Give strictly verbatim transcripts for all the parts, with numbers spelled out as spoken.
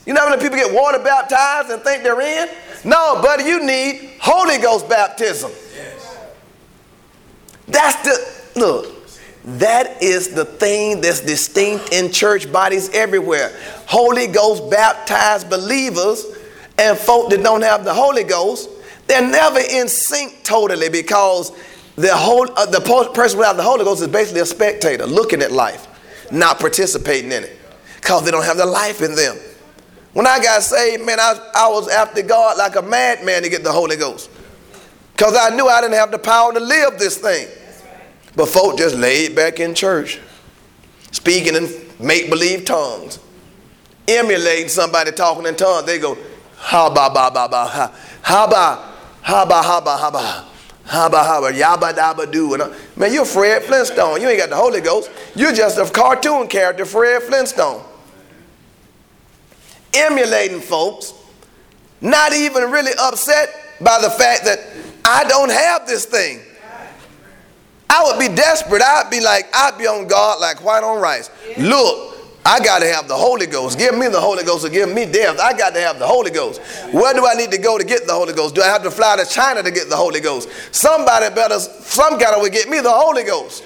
You know how many people get water baptized and think they're in? No, buddy, you need Holy Ghost baptism. That's the, look, that is the thing that's distinct in church bodies everywhere. Holy Ghost baptized believers and folk that don't have the Holy Ghost, they're never in sync totally, because the whole uh, the person without the Holy Ghost is basically a spectator looking at life, not participating in it, because they don't have the life in them. When I got saved, man, I, I was after God like a madman to get the Holy Ghost, because I knew I didn't have the power to live this thing. But folk just laid back in church, speaking in make-believe tongues, emulating somebody talking in tongues. They go, ha ba ba ba ba ha ha ba ha ba ha ba ha ba ha ba ha ba yabba dabba do. And man, you're Fred Flintstone. You ain't got the Holy Ghost. You're just a cartoon character, Fred Flintstone. Emulating folks, not even really upset by the fact that I don't have this thing. I would be desperate. I'd be like, I'd be on God like white on rice. Yeah. Look, I got to have the Holy Ghost. Give me the Holy Ghost or give me death. I got to have the Holy Ghost. Where do I need to go to get the Holy Ghost? Do I have to fly to China to get the Holy Ghost? Somebody better, some kind of way get me the Holy Ghost.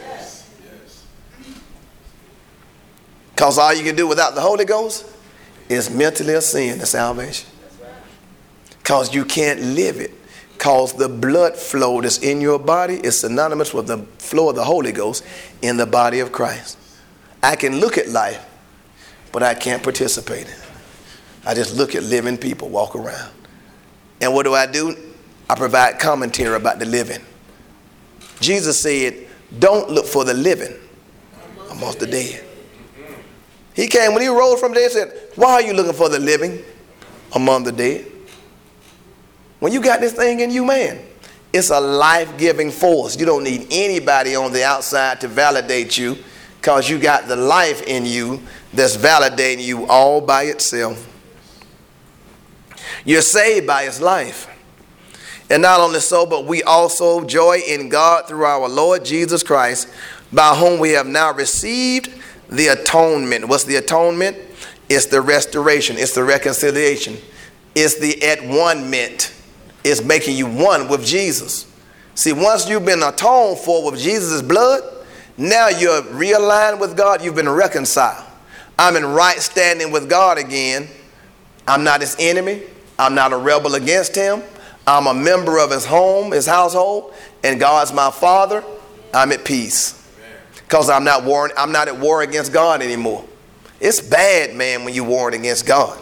Because all you can do without the Holy Ghost is mentally ascend to salvation. Because you can't live it. Because the blood flow that's in your body is synonymous with the flow of the Holy Ghost in the body of Christ. I can look at life, but I can't participate in it. I just look at living people walk around. And what do I do? I provide commentary about the living. Jesus said, don't look for the living amongst the dead. He came, when he rose from the dead, said, why are you looking for the living among the dead? When you got this thing in you, man, it's a life-giving force. You don't need anybody on the outside to validate you, because you got the life in you that's validating you all by itself. You're saved by his life. And not only so, but we also joy in God through our Lord Jesus Christ, by whom we have now received the atonement. What's the atonement? It's the restoration. It's the reconciliation. It's the at one-ment. It's making you one with Jesus. See, once you've been atoned for with Jesus' blood, now you're realigned with God. You've been reconciled. I'm in right standing with God again. I'm not his enemy. I'm not a rebel against him. I'm a member of his home, his household, and God's my father. I'm at peace. Because I'm not warring, I'm not at war against God anymore. It's bad, man, when you're warring against God.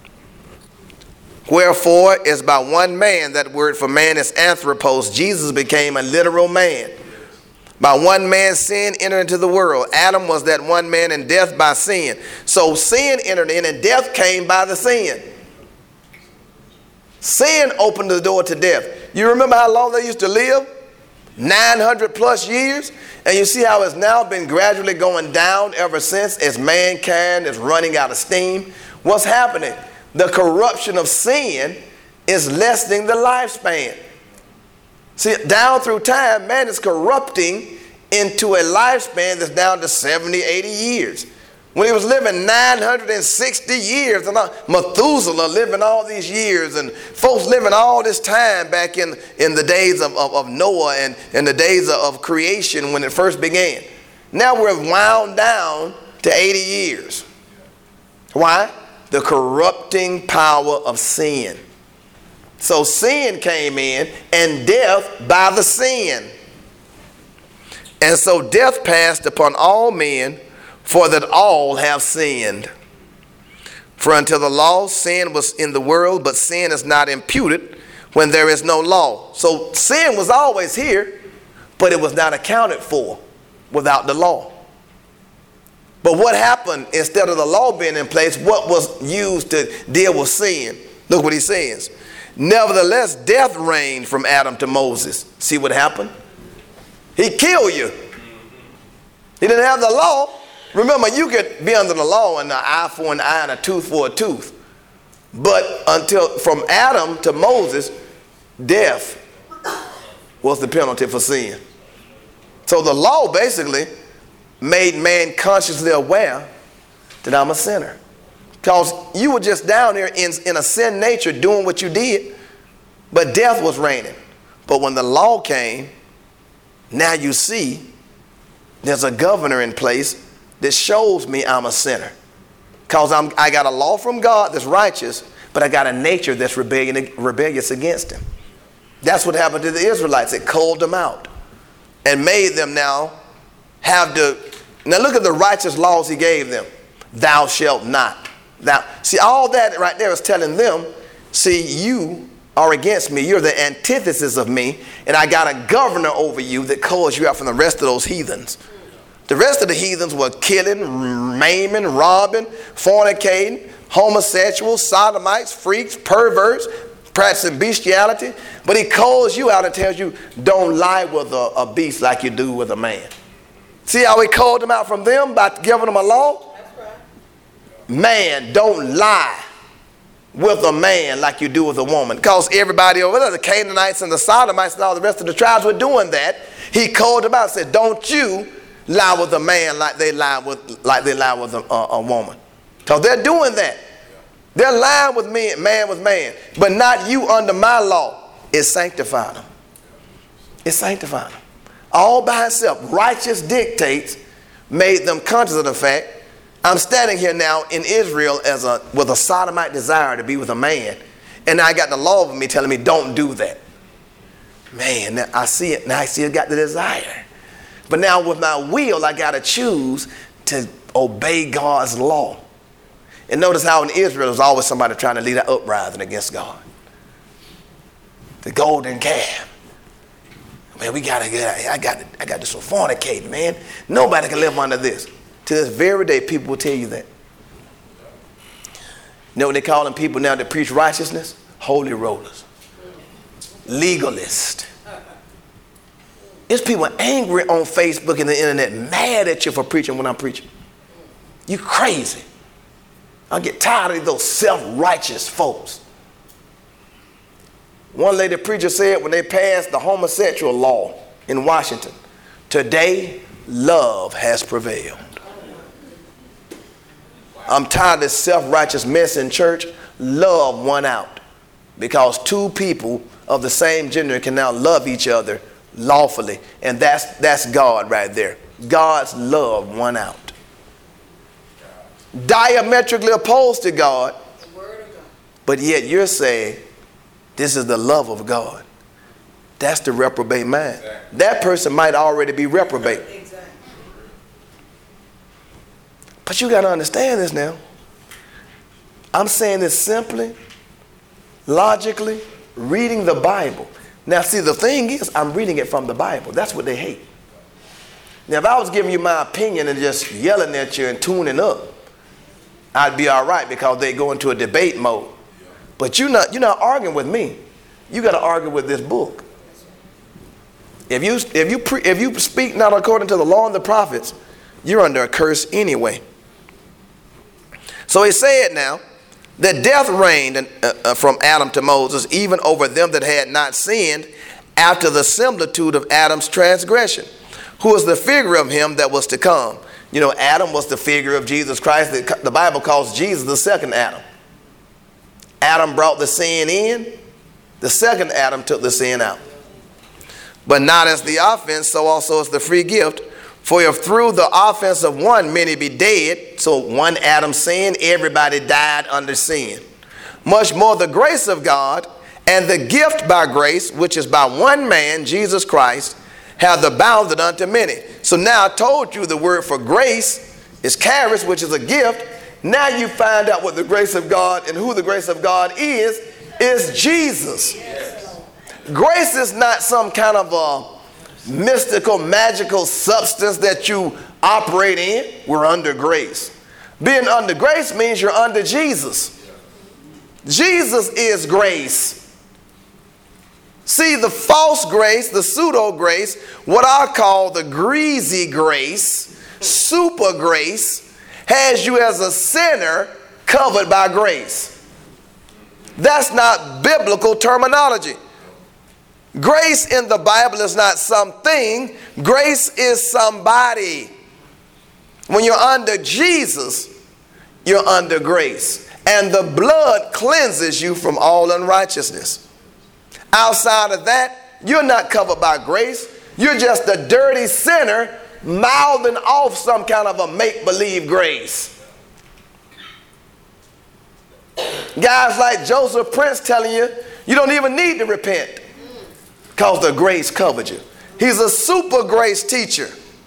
Wherefore is by one man, that word for man is anthropos. Jesus became a literal man. By one man sin entered into the world. Adam was that one man, and death by sin. So sin entered in, and death came by the sin. Sin opened the door to death. You remember how long they used to live? nine hundred plus years. And you see how it's now been gradually going down ever since, as mankind is running out of steam. What's happening? The corruption of sin is lessening the lifespan. See, down through time, man is corrupting into a lifespan that's down to seventy, eighty years. When he was living nine hundred sixty years, and Methuselah living all these years, and folks living all this time back in, in the days of, of, of Noah and in the days of, of creation when it first began. Now we're wound down to eighty years. Why? The corrupting power of sin. So sin came in, and death by the sin. And so death passed upon all men, for that all have sinned. For until the law, sin was in the world, but sin is not imputed when there is no law. So sin was always here, but it was not accounted for without the law. But what happened, instead of the law being in place, what was used to deal with sin? Look what he says. Nevertheless, death reigned from Adam to Moses. See what happened? He killed you. He didn't have the law. Remember, you could be under the law and an eye for an eye and a tooth for a tooth. But until from Adam to Moses, death was the penalty for sin. So the law basically made man consciously aware that I'm a sinner. Because you were just down here in, in a sin nature doing what you did, but death was reigning. But when the law came, now you see there's a governor in place that shows me I'm a sinner. Because I'm I got a law from God that's righteous, but I got a nature that's rebellion, rebellious against him. That's what happened to the Israelites. It culled them out and made them now have to. Now look at the righteous laws he gave them. Thou shalt not. Thou, see, all that right there is telling them, see, you are against me. You're the antithesis of me. And I got a governor over you that calls you out from the rest of those heathens. The rest of the heathens were killing, maiming, robbing, fornicating, homosexuals, sodomites, freaks, perverts, practicing bestiality. But he calls you out and tells you, don't lie with a, a beast like you do with a man. See how he called them out from them by giving them a law? That's right. Man, don't lie with a man like you do with a woman. Because everybody over there, the Canaanites and the Sodomites and all the rest of the tribes were doing that. He called them out and said, don't you lie with a man like they lie with, like they lie with a, a, a woman. Because they're doing that. They're lying with me, man with man. But not you under my law. It's sanctifying them. It's sanctifying them. All by itself. Righteous dictates made them conscious of the fact, I'm standing here now in Israel as a with a sodomite desire to be with a man. And I got the law of me telling me don't do that. Man, now I see it. Now I still got the desire. But now with my will, I got to choose to obey God's law. And notice how in Israel there's always somebody trying to lead an uprising against God. The golden calf. Man, we got to get out here. I got, I got this fornicating, man. Nobody can live under this. To this very day, people will tell you that. You know what they call them people now that preach righteousness? Holy rollers. Legalists. There's people angry on Facebook and the internet, mad at you for preaching when I'm preaching. You crazy. I get tired of those self-righteous folks. One lady preacher said when they passed the homosexual law in Washington, today love has prevailed. I'm tired of this self-righteous mess in church. Love won out because two people of the same gender can now love each other lawfully. And that's, that's God right there. God's love won out. Diametrically opposed to God, but yet you're saying this is the love of God. That's the reprobate mind. Exactly. That person might already be reprobate. Exactly. But you got to understand this now. I'm saying this simply, logically, reading the Bible. Now see, the thing is, I'm reading it from the Bible. That's what they hate. Now if I was giving you my opinion and just yelling at you and tuning up, I'd be all right because they go into a debate mode. But you're not, you're not arguing with me. You got to argue with this book. If you, if, you pre, if you speak not according to the law and the prophets, you're under a curse anyway. So he said now that death reigned uh, uh, from Adam to Moses, even over them that had not sinned, after the similitude of Adam's transgression, who was the figure of him that was to come. You know, Adam was the figure of Jesus Christ. The, the Bible calls Jesus the second Adam. Adam brought the sin in. The second Adam took the sin out. But not as the offense, so also as the free gift. For if through the offense of one many be dead, so one Adam sinned, everybody died under sin. Much more the grace of God and the gift by grace, which is by one man, Jesus Christ, hath abounded unto many. So now I told you the word for grace is charis, which is a gift. Now you find out what the grace of God and who the grace of God is, is Jesus. Yes. Grace is not some kind of a mystical, magical substance that you operate in. We're under grace. Being under grace means you're under Jesus. Jesus is grace. See, the false grace, the pseudo grace, what I call the greasy grace, super grace, has you as a sinner covered by grace. That's not biblical terminology. Grace in the Bible is not something. Grace is somebody. When you're under Jesus, you're under grace. And the blood cleanses you from all unrighteousness. Outside of that, you're not covered by grace. You're just a dirty sinner mouthing off some kind of a make-believe grace. Guys like Joseph Prince telling you, you don't even need to repent because the grace covered you. He's a super grace teacher.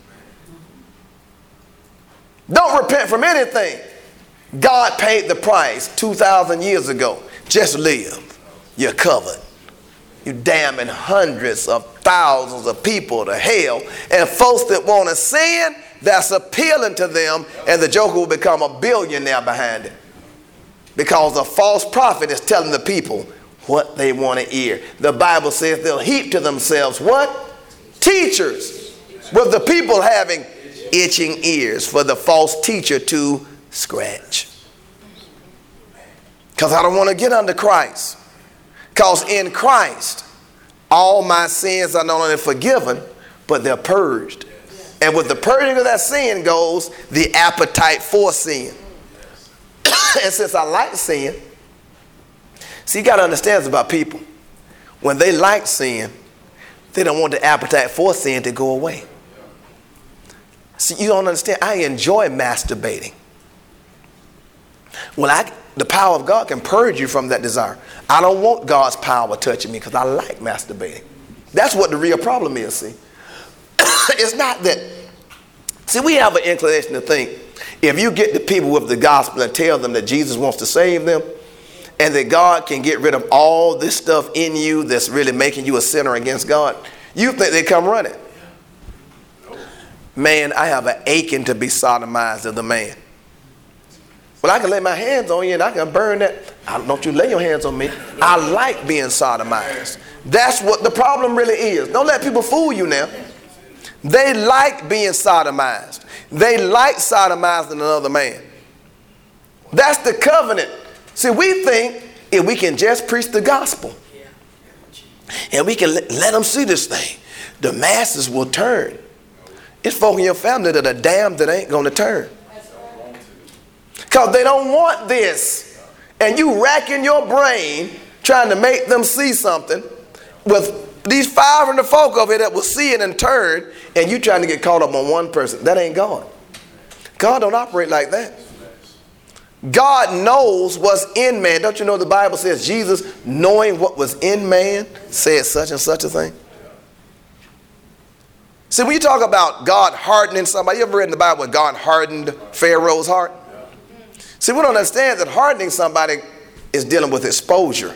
Don't repent from anything. God paid the price two thousand years ago. Just live. You're covered. You're damning hundreds of thousands of people to hell. And folks that want to sin, that's appealing to them. And the joker will become a billionaire behind it. Because a false prophet is telling the people what they want to hear. The Bible says they'll heap to themselves what? Teachers. With the people having itching ears for the false teacher to scratch. Because I don't want to get under Christ. Because in Christ, all my sins are not only forgiven, but they're purged. And with the purging of that sin goes the appetite for sin. And since I like sin, see, you got to understand this about people. When they like sin, they don't want the appetite for sin to go away. See, you don't understand. I enjoy masturbating. Well, I, the power of God can purge you from that desire. I don't want God's power touching me because I like masturbating. That's what the real problem is, see. It's not that. See, we have an inclination to think if you get the people with the gospel and tell them that Jesus wants to save them and that God can get rid of all this stuff in you that's really making you a sinner against God, you think they come running. Man, I have an aching to be sodomized of the man. Well, I can lay my hands on you and I can burn that. I, don't you lay your hands on me. I like being sodomized. That's what the problem really is. Don't let people fool you now. They like being sodomized. They like sodomizing another man. That's the covenant. See, we think if we can just preach the gospel and we can let, let them see this thing, the masses will turn. It's folk in your family that are damned that ain't going to turn. Because they don't want this. And you racking your brain trying to make them see something with these five hundred folk over here that will see it and turn, and you trying to get caught up on one person. That ain't God. God don't operate like that. God knows what's in man. Don't you know the Bible says Jesus, knowing what was in man, said such and such a thing? See, when you talk about God hardening somebody, you ever read in the Bible where God hardened Pharaoh's heart? See, we don't understand that hardening somebody is dealing with exposure.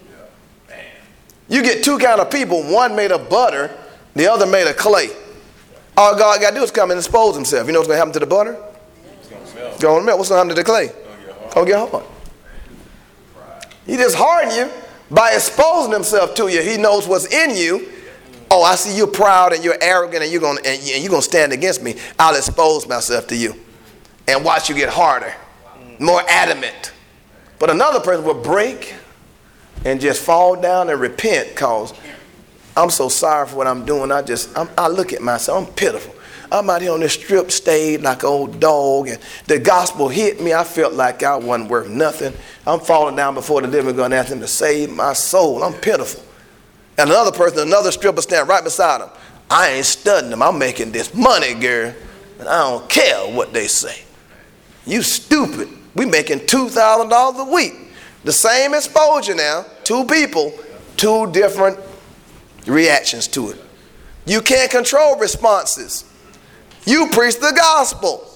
You get two kind of people, one made of butter, the other made of clay. All God got to do is come and expose himself. You know what's going to happen to the butter? It's going to melt. Going to melt. What's going to happen to the clay? It's going to get hard. He just harden you by exposing himself to you. He knows what's in you. Oh, I see you're proud and you're arrogant and you're going and you're going to stand against me. I'll expose myself to you and watch you get harder, more adamant. But another person will break and just fall down and repent because I'm so sorry for what I'm doing. I just, I'm, I look at myself, I'm pitiful. I'm out here on this strip stage like an old dog, and the gospel hit me. I felt like I wasn't worth nothing. I'm falling down before the living God and ask him to save my soul. I'm pitiful. And another person, another stripper stand right beside him. I ain't studying them. I'm making this money, girl, and I don't care what they say. You stupid. We making two thousand dollars a week. The same exposure now, two people, two different reactions to it. You can't control responses. You preach the gospel.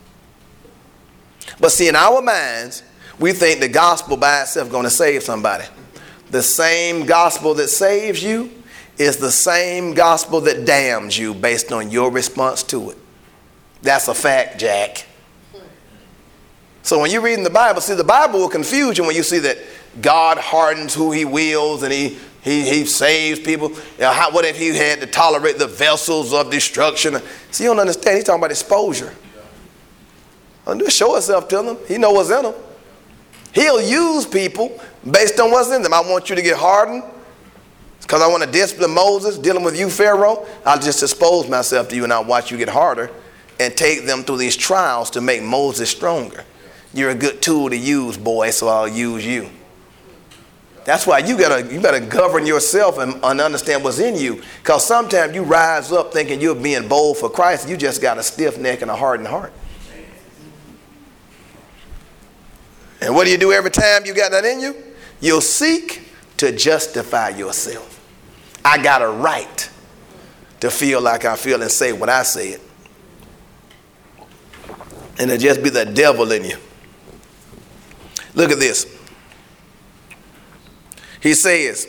But see, in our minds, we think the gospel by itself is going to save somebody. The same gospel that saves you is the same gospel that damns you based on your response to it. That's a fact, Jack. So when you're reading the Bible, see, the Bible will confuse you when you see that God hardens who he wills and he he, he saves people. You know, how, what if he had to tolerate the vessels of destruction? See, you don't understand. He's talking about exposure. Just show himself to them. He knows what's in them. He'll use people based on what's in them. I want you to get hardened because I want to discipline Moses dealing with you, Pharaoh. I'll just expose myself to you and I'll watch you get harder and take them through these trials to make Moses stronger. You're a good tool to use, boy, so I'll use you. That's why you gotta you better govern yourself and, and understand what's in you. Because sometimes you rise up thinking you're being bold for Christ. You just got a stiff neck and a hardened heart. And what do you do every time you got that in you? You'll seek to justify yourself. I got a right to feel like I feel and say what I said. And it'll just be the devil in you. Look at this. He says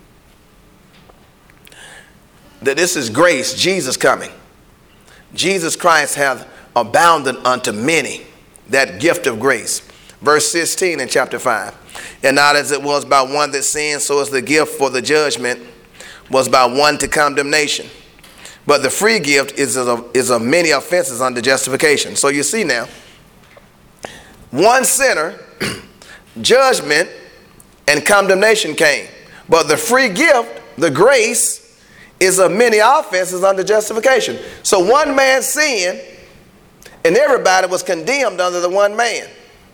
that this is grace, Jesus coming. Jesus Christ hath abounded unto many that gift of grace. Verse sixteen in chapter five. And not as it was by one that sinned, so is the gift for the judgment was by one to condemnation. But the free gift is of, is of many offenses unto justification. So you see now, one sinner, judgment and condemnation came. But the free gift, the grace, is of many offenses unto justification. So one man sinned, and everybody was condemned under the one man.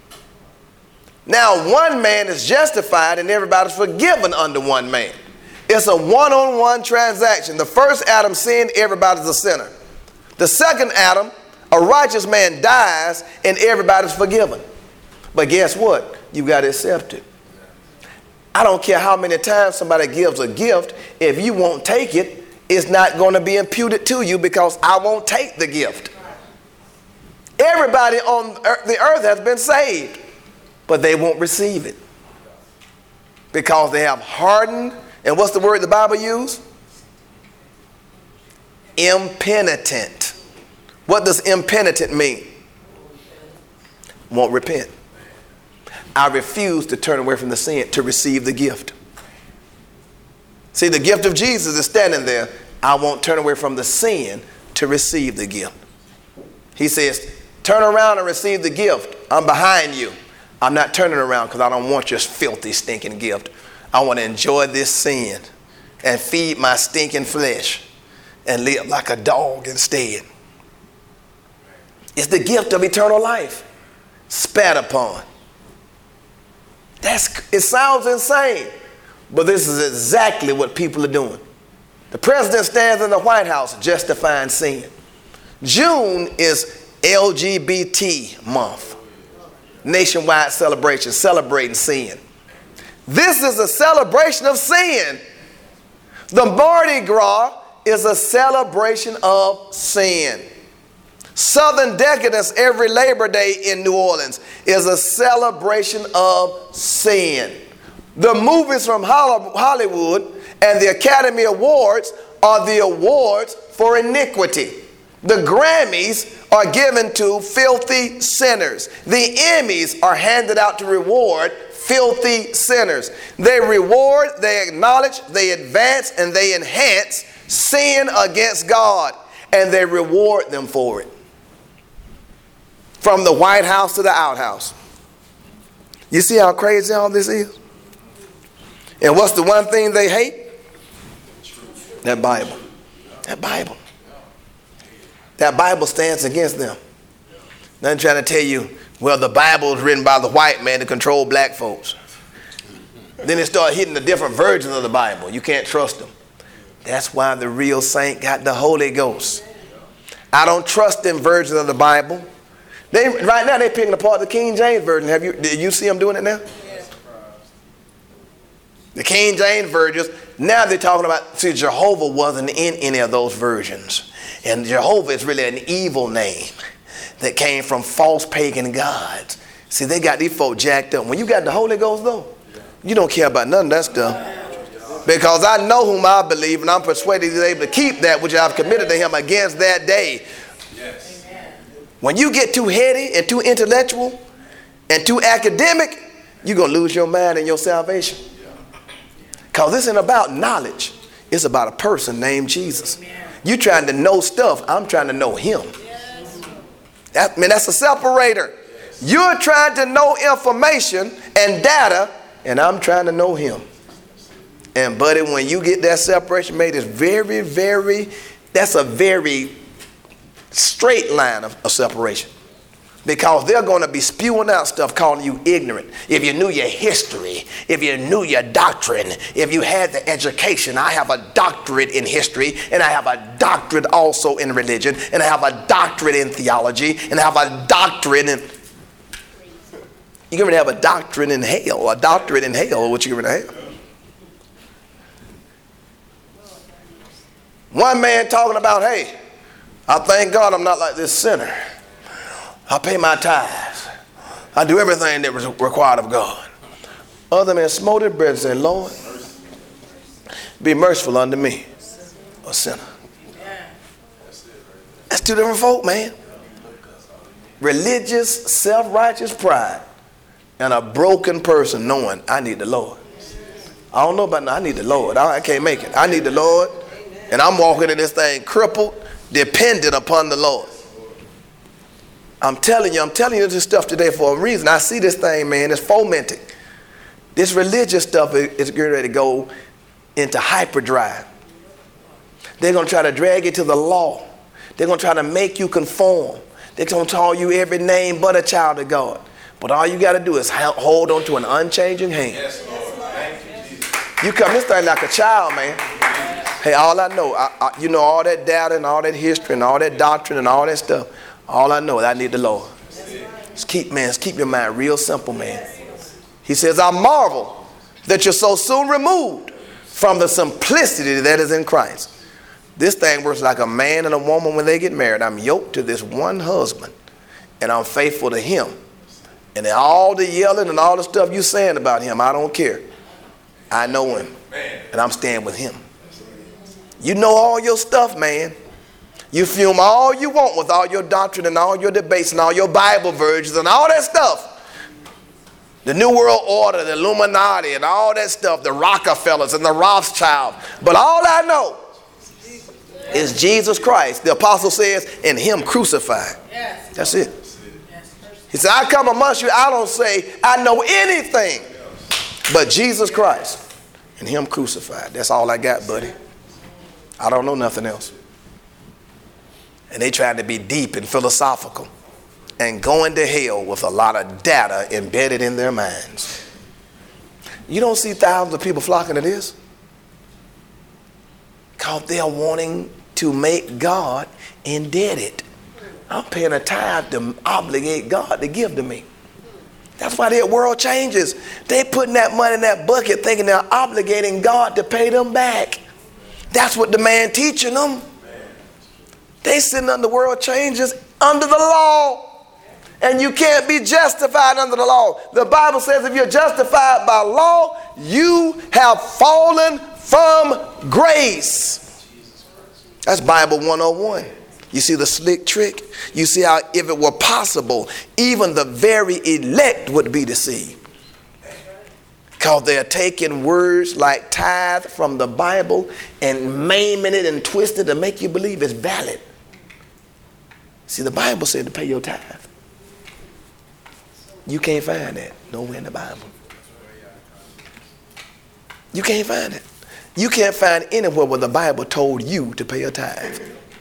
Now one man is justified, and everybody's forgiven under one man. It's a one-on-one transaction. The first Adam sinned, everybody's a sinner. The second Adam, a righteous man, dies, and everybody's forgiven. But guess what? You got to accept it. I don't care how many times somebody gives a gift. If you won't take it, it's not going to be imputed to you because I won't take the gift. Everybody on the earth has been saved, but they won't receive it because they have hardened. And what's the word the Bible used? Impenitent. What does impenitent mean? Won't repent. I refuse to turn away from the sin to receive the gift. See, the gift of Jesus is standing there. I won't turn away from the sin to receive the gift. He says, turn around and receive the gift. I'm behind you. I'm not turning around because I don't want your filthy, stinking gift. I want to enjoy this sin and feed my stinking flesh and live like a dog instead. It's the gift of eternal life, spat upon. That's, it sounds insane, but this is exactly what people are doing. The president stands in the White House justifying sin. June is L G B T month, nationwide celebration, celebrating sin. This is a celebration of sin. The Mardi Gras is a celebration of sin. Southern Decadence every Labor Day in New Orleans is a celebration of sin. The movies from Hollywood and the Academy Awards are the awards for iniquity. The Grammys are given to filthy sinners. The Emmys are handed out to reward filthy sinners. They reward, they acknowledge, they advance, and they enhance sin against God. And they reward them for it. From the White House to the outhouse. You see how crazy all this is? And what's the one thing they hate? That Bible. That Bible. That Bible stands against them. They're trying to tell you, well, the Bible is written by the white man to control black folks. Then they start hitting the different versions of the Bible. You can't trust them. That's why the real saint got the Holy Ghost. I don't trust them versions of the Bible. They, right now they're picking apart the King James Version. Have you, did you see them doing it now? Yes. The King James versions, now they're talking about, see, Jehovah wasn't in any of those versions. And Jehovah is really an evil name that came from false pagan gods. See, they got these folk jacked up. When you got the Holy Ghost, though, you don't care about none of that stuff. Because I know whom I believe, and I'm persuaded he's able to keep that which I've committed to him against that day. Yes. When you get too heady and too intellectual and too academic, you're going to lose your mind and your salvation. Because this isn't about knowledge. It's about a person named Jesus. You're trying to know stuff. I'm trying to know him. That, I mean, that's a separator. You're trying to know information and data, and I'm trying to know him. And buddy, when you get that separation made, it's very, very, that's a very straight line of, of separation. Because they're going to be spewing out stuff calling you ignorant. If you knew your history, if you knew your doctrine, if you had the education. I have a doctorate in history, and I have a doctorate also in religion, and I have a doctorate in theology, and I have a doctorate in... You're going to have a doctorate in hell, a doctorate in hell, what you're going to have. One man talking about, hey, I thank God I'm not like this sinner. I pay my tithes. I do everything that was required of God. Other men smote their bread and said, Lord, be merciful unto me, a sinner. That's two different folk, man. Religious, self-righteous pride and a broken person knowing I need the Lord. I don't know about now. I need the Lord. I, I can't make it. I need the Lord. And I'm walking in this thing crippled, dependent upon the Lord. I'm telling you, I'm telling you this stuff today for a reason. I see this thing, man, it's fomenting. This religious stuff is, is getting ready to go into hyperdrive. They're going to try to drag you to the law. They're going to try to make you conform. They're going to call you every name but a child of God. But all you got to do is hold on to an unchanging hand. Yes, Lord. Thank you, Jesus. You come this thing like a child, man. Hey, all I know, I, I, you know all that data and all that history and all that doctrine and all that stuff. All I know is I need the Lord. Just keep, man, just keep your mind real simple, man. He says, I marvel that you're so soon removed from the simplicity that is in Christ. This thing works like a man and a woman when they get married. I'm yoked to this one husband, and I'm faithful to him. And all the yelling and all the stuff you saying about him, I don't care. I know him, and I'm staying with him. You know all your stuff, man. You fume all you want with all your doctrine and all your debates and all your Bible versions and all that stuff. The New World Order, the Illuminati and all that stuff, the Rockefellers and the Rothschilds. But all I know is Jesus Christ. The apostle says, in him crucified. That's it. He said, I come amongst you, I don't say I know anything but Jesus Christ and him crucified. That's all I got, buddy. I don't know nothing else. And they tried to be deep and philosophical and going to hell with a lot of data embedded in their minds. You don't see thousands of people flocking to this because they're wanting to make God indebted. I'm paying a tithe to obligate God to give to me. That's why their world changes. They putting that money in that bucket thinking they're obligating God to pay them back. That's what the man teaching them. They sitting under world changes under the law. And you can't be justified under the law. The Bible says if you're justified by law, you have fallen from grace. That's Bible one oh one. You see the slick trick? You see how if it were possible, even the very elect would be deceived. Because they're taking words like tithe from the Bible and maiming it and twisting it to make you believe it's valid. See, the Bible said to pay your tithe. You can't find that nowhere in the Bible. You can't find it. You can't find anywhere where the Bible told you to pay your tithe.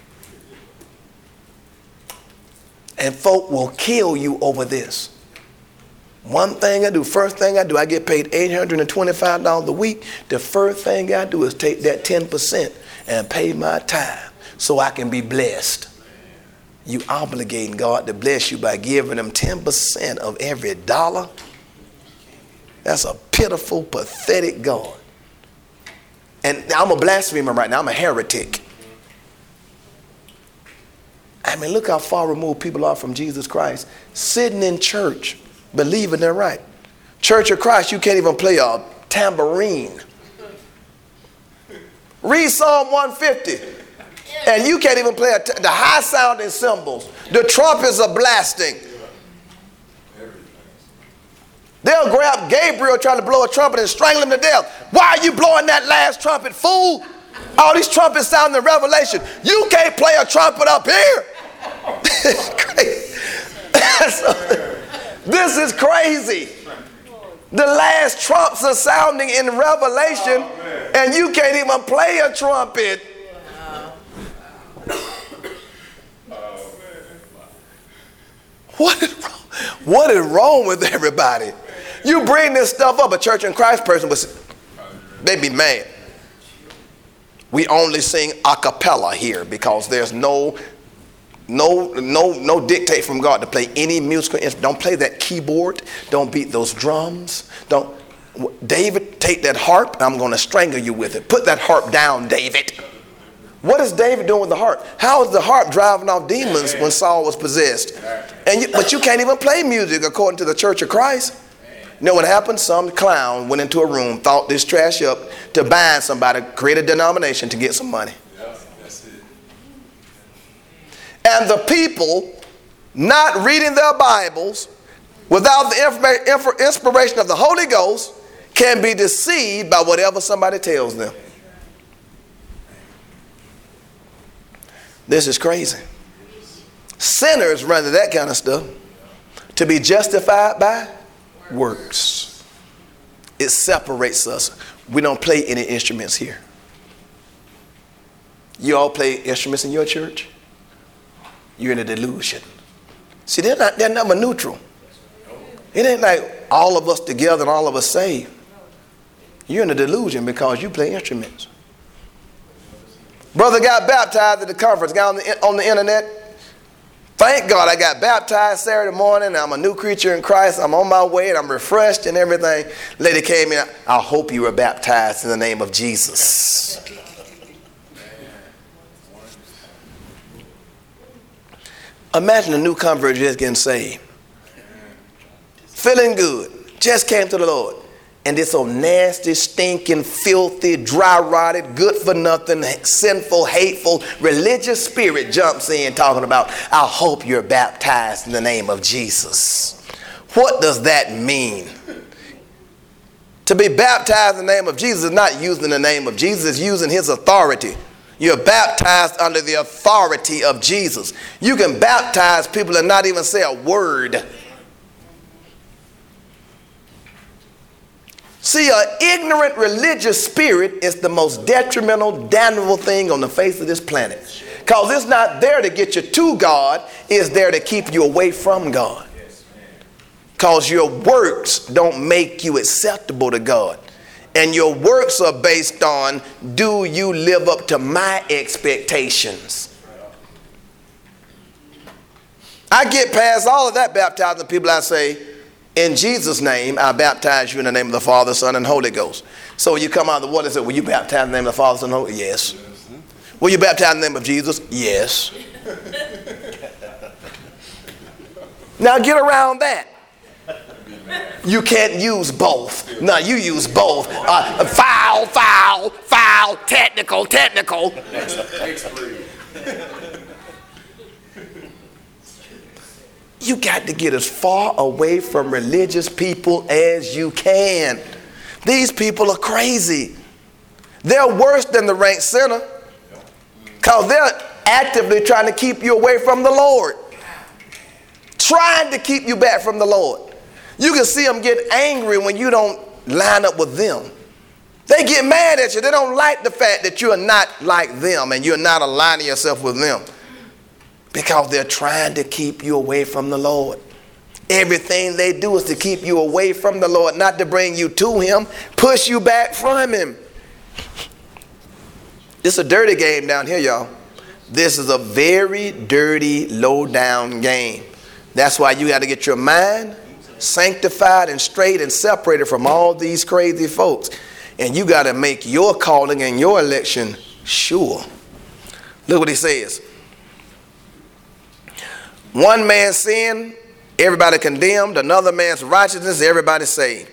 And folk will kill you over this. One thing I do, first thing I do, I get paid eight hundred twenty-five dollars a week. The first thing I do is take that ten percent and pay my tithe so I can be blessed. You obligating God to bless you by giving him ten percent of every dollar. That's a pitiful, pathetic God. And I'm a blasphemer right now. I'm a heretic. I mean, look how far removed people are from Jesus Christ. Sitting in church, believing they're right. Church of Christ, you can't even play a tambourine. Read Psalm one fifty. And you can't even play a t- the high sounding cymbals. The trumpets are blasting. They'll grab Gabriel trying to blow a trumpet and strangle him to death. Why are you blowing that last trumpet, fool? All these trumpets sound in Revelation. You can't play a trumpet up here. This is crazy. So, this is crazy. The last trumps are sounding in Revelation, and you can't even play a trumpet. What is wrong? What is wrong with everybody? You bring this stuff up, a Church in Christ person, they'd be mad. We only sing a cappella here because there's no, no, no, no dictate from God to play any musical instrument. Don't play that keyboard. Don't beat those drums. Don't. David, take that harp, and I'm going to strangle you with it. Put that harp down, David. What is David doing with the harp? How is the harp driving off demons when Saul was possessed? And you, but you can't even play music according to the Church of Christ. You know what happened? Some clown went into a room, thought this trash up to bind somebody, create a denomination to get some money. Yeah, that's it. And the people not reading their Bibles without the informa- inspiration of the Holy Ghost can be deceived by whatever somebody tells them. This is crazy. Sinners run to that kind of stuff. To be justified by works. It separates us. We don't play any instruments here. You all play instruments in your church? You're in a delusion. See, they're not, they're never neutral. It ain't like all of us together and all of us saved. You're in a delusion because you play instruments. Brother got baptized at the conference, got on the, on the internet. Thank God I got baptized Saturday morning. I'm a new creature in Christ. I'm on my way and I'm refreshed and everything. Lady came in. I hope you were baptized in the name of Jesus. Imagine a new convert just getting saved. Feeling good. Just came to the Lord. And this old nasty, stinking, filthy, dry-rotted, good-for-nothing, sinful, hateful, religious spirit jumps in talking about, I hope you're baptized in the name of Jesus. What does that mean? To be baptized in the name of Jesus is not using the name of Jesus, it's using his authority. You're baptized under the authority of Jesus. You can baptize people and not even say a word. See, an ignorant religious spirit is the most detrimental, damnable thing on the face of this planet. Because it's not there to get you to God, it's there to keep you away from God. Because your works don't make you acceptable to God. And your works are based on, do you live up to my expectations? I get past all of that baptizing people, I say, in Jesus' name, I baptize you in the name of the Father, Son, and Holy Ghost. So you come out of the water and say, will you baptize in the name of the Father, Son, and Holy Ghost? Yes. Will you baptize in the name of Jesus? Yes. Now get around that. You can't use both. No, you use both. Uh, foul, foul, foul, technical, technical. You got to get as far away from religious people as you can. These people are crazy. They're worse than the ranked sinner because they're actively trying to keep you away from the Lord. Trying to keep you back from the Lord. You can see them get angry when you don't line up with them. They get mad at you. They don't like the fact that you are not like them and you're not aligning yourself with them. Because they're trying to keep you away from the Lord. Everything they do is to keep you away from the Lord, not to bring you to him, push you back from him. It's a dirty game down here, y'all. This is a very dirty, low-down game. That's why you got to get your mind sanctified and straight and separated from all these crazy folks. And you got to make your calling and your election sure. Look what he says. One man's sin, everybody condemned. Another man's righteousness, everybody saved.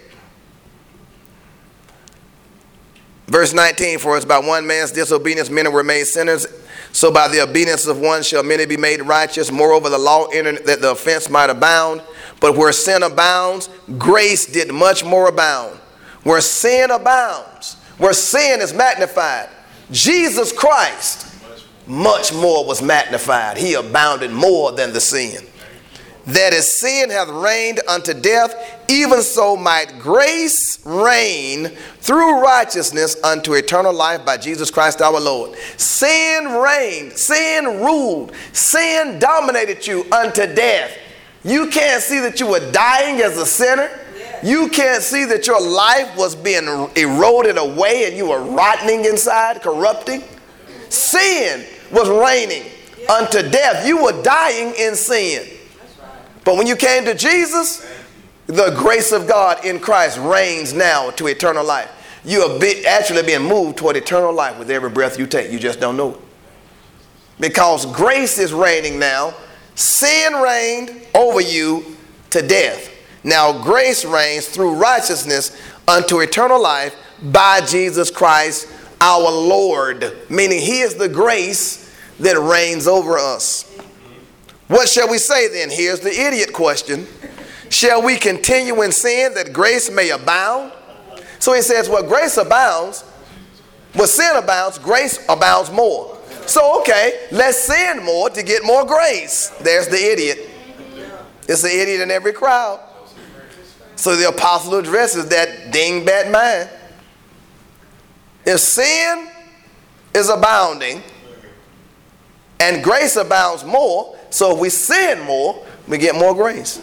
Verse nineteen, for it's by one man's disobedience many were made sinners. So by the obedience of one shall many be made righteous. Moreover, the law entered that the offense might abound. But where sin abounds, grace did much more abound. Where sin abounds, where sin is magnified, Jesus Christ much more was magnified. He abounded more than the sin. That as sin hath reigned unto death, even so might grace reign through righteousness unto eternal life by Jesus Christ our Lord. Sin reigned, sin ruled, sin dominated you unto death. You can't see that you were dying as a sinner. You can't see that your life was being eroded away and you were rotting inside, corrupting. Sin was reigning unto death. You were dying in sin. But when you came to Jesus, the grace of God in Christ reigns now to eternal life. You are be, actually being moved toward eternal life with every breath you take. You just don't know it. Because grace is reigning now. Sin reigned over you to death. Now grace reigns through righteousness unto eternal life by Jesus Christ our Lord. Meaning he is the grace that reigns over us. What shall we say then? Here's the idiot question. Shall we continue in sin that grace may abound? So he says, well, grace abounds. When sin abounds, grace abounds more. So, okay, let's sin more to get more grace. There's the idiot. It's the idiot in every crowd. So the apostle addresses that dingbat mind. If sin is abounding and grace abounds more, so if we sin more, we get more grace.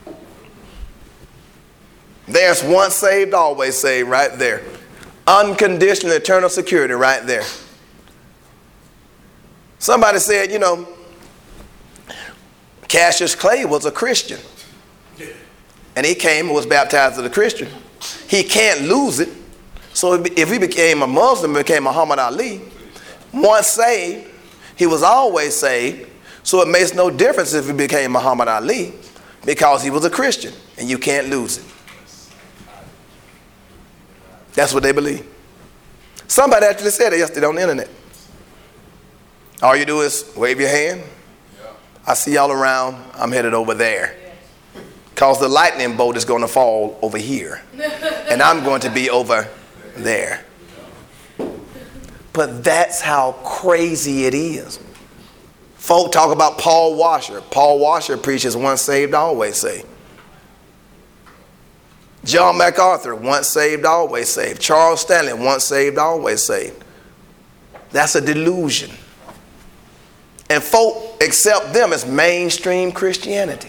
There's once saved, always saved right there. Unconditional eternal security right there. Somebody said, you know, Cassius Clay was a Christian. And he came and was baptized as a Christian. He can't lose it. So if he became a Muslim, became Muhammad Ali, once saved, he was always saved. So it makes no difference if he became Muhammad Ali because he was a Christian and you can't lose it. That's what they believe. Somebody actually said it yesterday on the internet. All you do is wave your hand. I see y'all around. I'm headed over there. Because the lightning bolt is going to fall over here. And I'm going to be over there. But that's how crazy it is. Folk talk about Paul Washer. Paul Washer preaches once saved, always saved. John MacArthur, once saved, always saved. Charles Stanley, once saved, always saved. That's a delusion. And folk accept them as mainstream Christianity.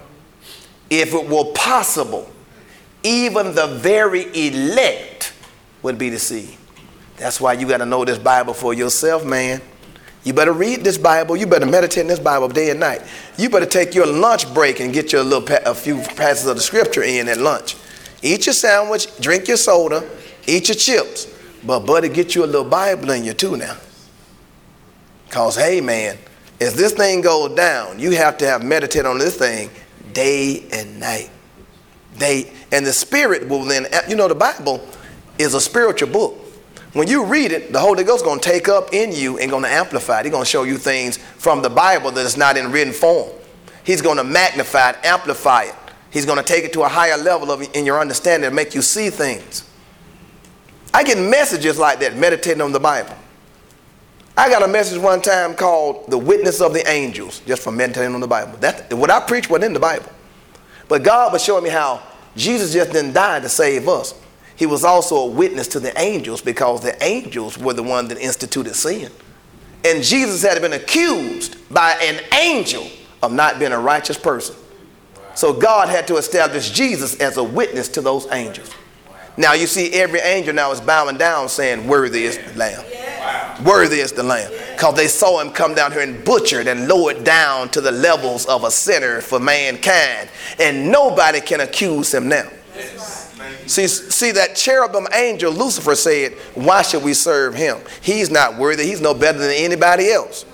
If it were possible, even the very elect would be deceived. That's why you got to know this Bible for yourself, man. You better read this Bible. You better meditate in this Bible day and night. You better take your lunch break and get your little pa- a few passages of the scripture in at lunch. Eat your sandwich, drink your soda, eat your chips. But buddy, get you a little Bible in you too now. Because, hey, man, as this thing goes down, you have to have meditate on this thing day and night. Day, and the Spirit will then, you know, the Bible is a spiritual book. When you read it, the Holy Ghost is going to take up in you and going to amplify it. He's going to show you things from the Bible that is not in written form. He's going to magnify it, amplify it. He's going to take it to a higher level of in your understanding and make you see things. I get messages like that, meditating on the Bible. I got a message one time called The Witness of the Angels, just from meditating on the Bible. That, what I preached wasn't in the Bible. But God was showing me how Jesus just didn't die to save us. He was also a witness to the angels because the angels were the one that instituted sin. And Jesus had been accused by an angel of not being a righteous person. So God had to establish Jesus as a witness to those angels. Now you see every angel now is bowing down saying, worthy is the Lamb. Wow. Worthy is the Lamb. Because they saw him come down here and butchered and lowered down to the levels of a sinner for mankind. And nobody can accuse him now. See, see that cherubim angel Lucifer said, why should we serve him? He's not worthy. He's no better than anybody else.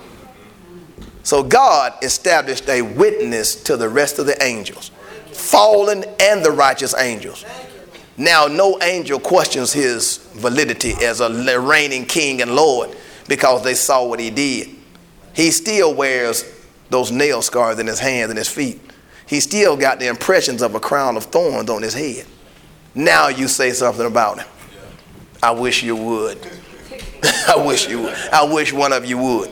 So God established a witness to the rest of the angels, fallen and the righteous angels. Now no angel questions his validity as a reigning king and Lord because they saw what he did. He still wears those nail scars in his hands and his feet. He still got the impressions of a crown of thorns on his head. Now you say something about him. I wish you would. I wish you would. I wish one of you would.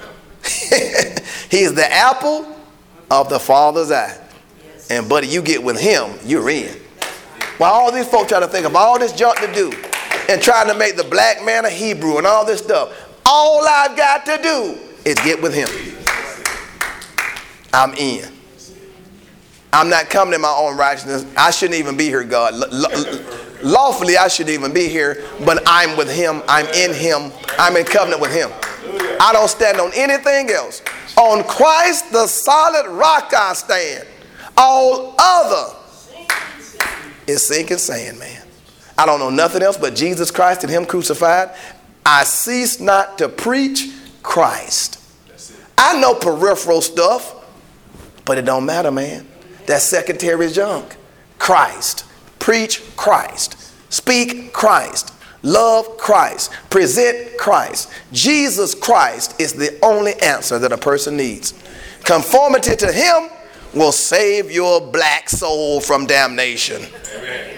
He's the apple of the Father's eye. And buddy, you get with him, you're in. While all these folks try to think of all this junk to do and trying to make the black man a Hebrew and all this stuff, all I've got to do is get with him. I'm in. I'm not coming in my own righteousness. I shouldn't even be here, God. Lawfully, I shouldn't even be here, but I'm with him. I'm in him. I'm in covenant with him. I don't stand on anything else. On Christ, the solid rock I stand. All other is sinking sand, man. I don't know nothing else but Jesus Christ and him crucified. I cease not to preach Christ. I know peripheral stuff, but it don't matter, man. That's secondary junk. Christ. Preach Christ. Speak Christ. Love Christ. Present Christ. Jesus Christ is the only answer that a person needs. Conformity to him will save your black soul from damnation. Amen.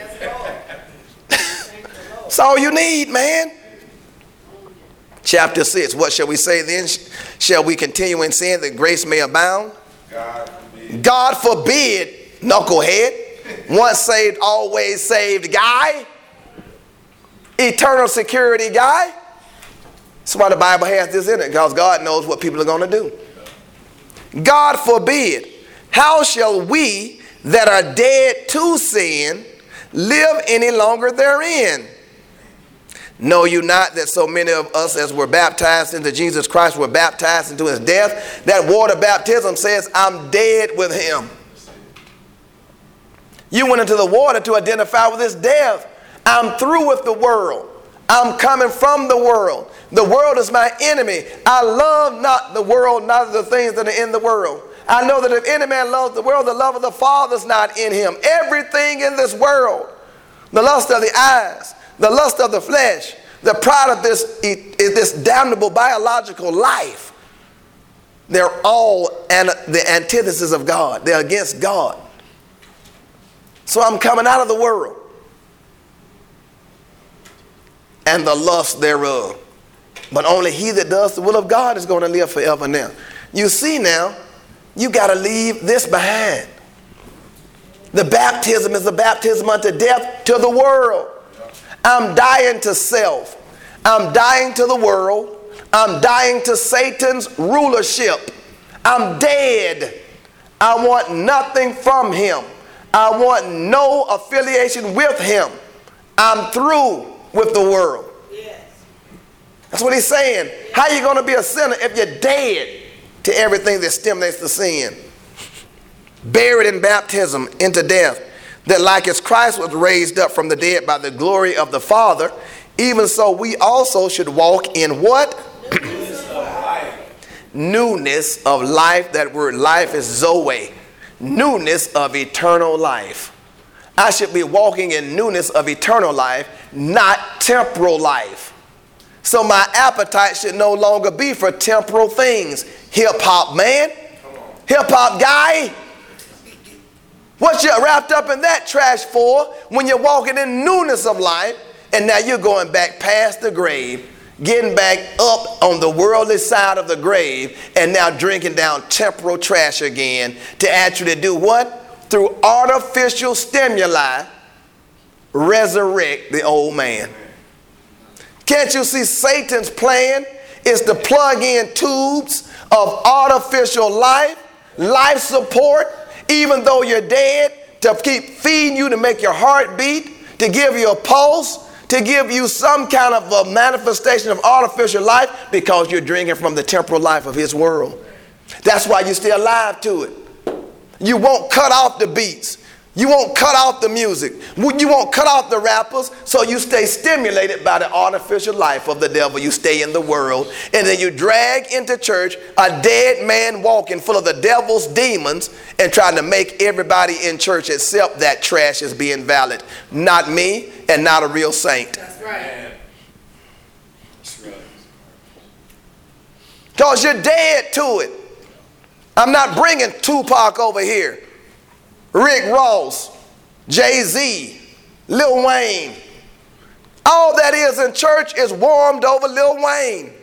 That's all you need, man. Chapter six. What shall we say then? Shall we continue in sin that grace may abound? God forbid. God forbid, knucklehead. Once saved, always saved guy. Eternal security guy. That's why the Bible has this in it, because God knows what people are going to do. God forbid. How shall we that are dead to sin live any longer therein? Know you not that so many of us as were baptized into Jesus Christ were baptized into his death? That water baptism says, I'm dead with him. You went into the water to identify with his death. I'm through with the world. I'm coming from the world. The world is my enemy. I love not the world, neither the things that are in the world. I know that if any man loves the world, the love of the Father is not in him. Everything in this world, the lust of the eyes, the lust of the flesh, the pride of this, this damnable biological life, they're all an, the antithesis of God. They're against God. So I'm coming out of the world and the lust thereof. But only he that does the will of God is going to live forever now. You see now, you got to leave this behind. The baptism is a baptism unto death to the world. I'm dying to self. I'm dying to the world. I'm dying to Satan's rulership. I'm dead. I want nothing from him. I want no affiliation with him. I'm through with the world. Yes. That's what he's saying. How are you going to be a sinner if you're dead to everything that stimulates the sin? Buried in baptism into death, that like as Christ was raised up from the dead by the glory of the Father, even so we also should walk in what? Newness of life. Newness of life. That word life is Zoe. Newness of eternal life. I should be walking in newness of eternal life, not temporal life. So my appetite should no longer be for temporal things. Hip hop man, hip hop guy. What you wrapped up in that trash for when you're walking in newness of life, and now you're going back past the grave, getting back up on the worldly side of the grave, and now drinking down temporal trash again to actually do what? Through artificial stimuli, resurrect the old man. Can't you see Satan's plan is to plug in tubes of artificial life, life support, even though you're dead, to keep feeding you, to make your heart beat, to give you a pulse, to give you some kind of a manifestation of artificial life, because you're drinking from the temporal life of his world. That's why you're still alive to it. You won't cut off the beats. You won't cut off the music. You won't cut off the rappers, so you stay stimulated by the artificial life of the devil. You stay in the world, and then you drag into church a dead man walking full of the devil's demons and trying to make everybody in church accept that trash as being valid. Not me, and not a real saint. That's right. That's right. Because you're dead to it. I'm not bringing Tupac over here. Rick Ross, Jay-Z, Lil Wayne. All that is in church is warmed over Lil Wayne.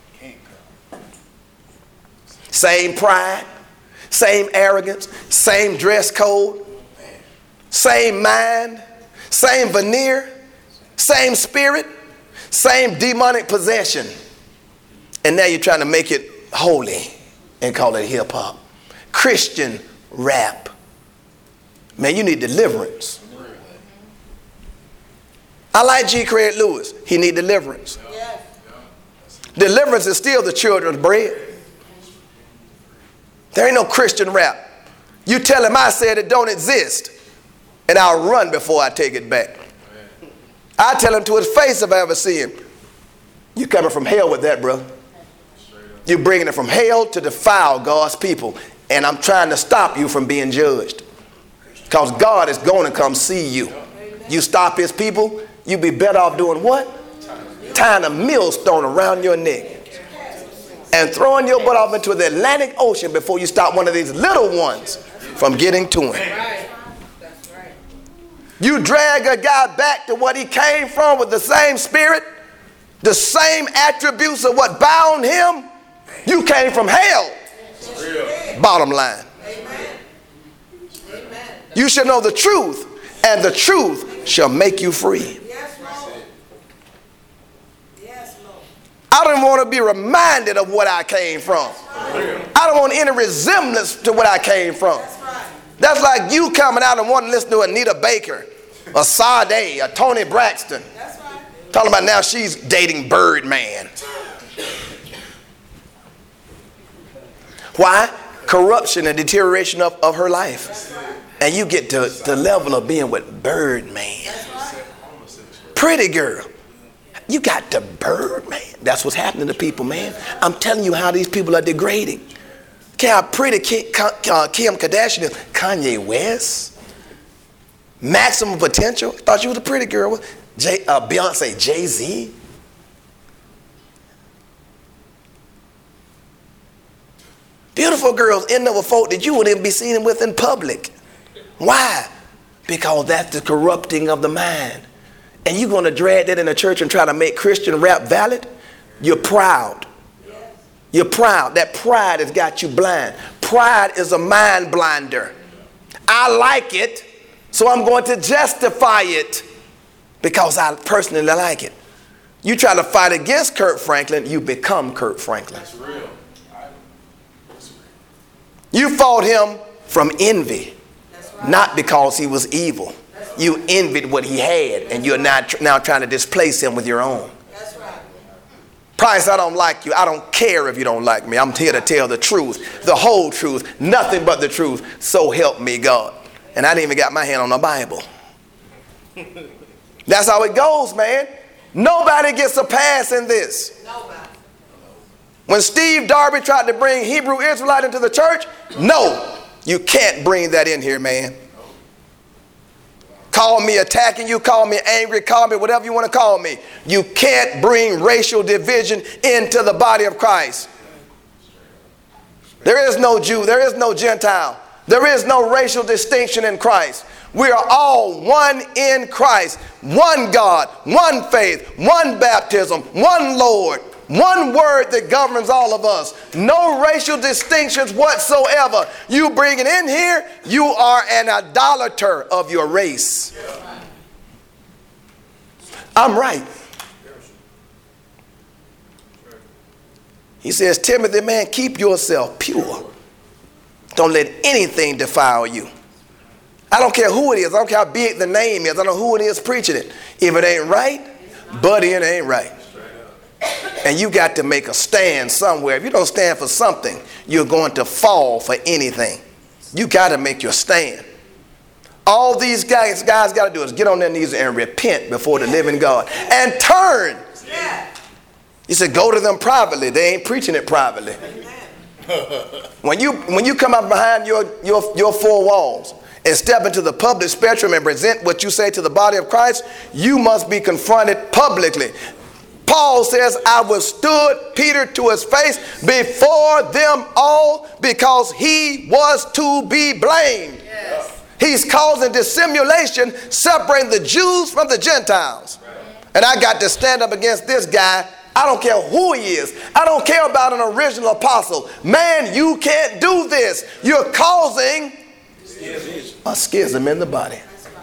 Same pride, same arrogance, same dress code, same mind, same veneer, same spirit, same demonic possession. And now you're trying to make it holy and call it hip hop. Christian rap. Man, you need deliverance. I like G. Craig Lewis. He need deliverance. Deliverance is still the children's bread. There ain't no Christian rap. You tell him I said it don't exist, and I'll run before I take it back. I tell him to his face if I ever see him. You coming from hell with that, brother. You're bringing it from hell to defile God's people. And I'm trying to stop you from being judged. Because God is going to come see you. You stop his people, you'd be better off doing what? Tying a millstone around your neck. And throwing your butt off into the Atlantic Ocean before you stop one of these little ones from getting to him. You drag a guy back to what he came from with the same spirit, the same attributes of what bound him. You came from hell. Bottom line. You shall know the truth, and the truth shall make you free. I don't want to be reminded of what I came from. I don't want any resemblance to what I came from. That's like you coming out and wanting to listen to Anita Baker, a Sade, a Tony Braxton. Talking about now she's dating Birdman. Why? Corruption and deterioration of, of her life. And you get to the level of being with Birdman. Pretty girl. You got the Birdman. That's what's happening to people, man. I'm telling you how these people are degrading. Okay, how pretty Kim, uh, Kim Kardashian is. Kanye West. Maximum Potential. Thought you was a pretty girl. Jay, uh, Beyonce, Jay-Z. Beautiful girls end up with folk that you wouldn't even be seen with in public. Why? Because that's the corrupting of the mind. And you're going to drag that in the church and try to make Christian rap valid? You're proud. You're proud. That pride has got you blind. Pride is a mind blinder. I like it, so I'm going to justify it because I personally like it. You try to fight against Kirk Franklin, you become Kirk Franklin. That's real. You fought him from envy, not because he was evil. You envied what he had, and you're now, now trying to displace him with your own. Price, I don't like you. I don't care if you don't like me. I'm here to tell the truth, the whole truth, nothing but the truth. So help me God. And I didn't even got my hand on the Bible. That's how it goes, man. Nobody gets a pass in this. Nobody. When Steve Darby tried to bring Hebrew Israelite into the church, no, you can't bring that in here, man. Call me attacking you, call me angry, call me whatever you want to call me. You can't bring racial division into the body of Christ. There is no Jew, there is no Gentile. There is no racial distinction in Christ. We are all one in Christ. One God, one faith, one baptism, one Lord. One word that governs all of us. No racial distinctions whatsoever. You bring it in here, you are an idolater of your race. I'm right. He says, Timothy, man, keep yourself pure. Don't let anything defile you. I don't care who it is. I don't care how big the name is. I don't know who it is preaching it. If it ain't right, buddy, it ain't right. And you got to make a stand somewhere. If you don't stand for something, you're going to fall for anything. You got to make your stand. All these guys, guys got to do is get on their knees and repent before the living God. And turn. You said go to them privately. They ain't preaching it privately. When you, when you come up behind your, your, your four walls and step into the public spectrum and present what you say to the body of Christ, you must be confronted publicly. Paul says, I withstood Peter to his face before them all because he was to be blamed. Yes. He's causing dissimulation, separating the Jews from the Gentiles. Right. And I got to stand up against this guy. I don't care who he is. I don't care about an original apostle. Man, you can't do this. You're causing a schism in the body.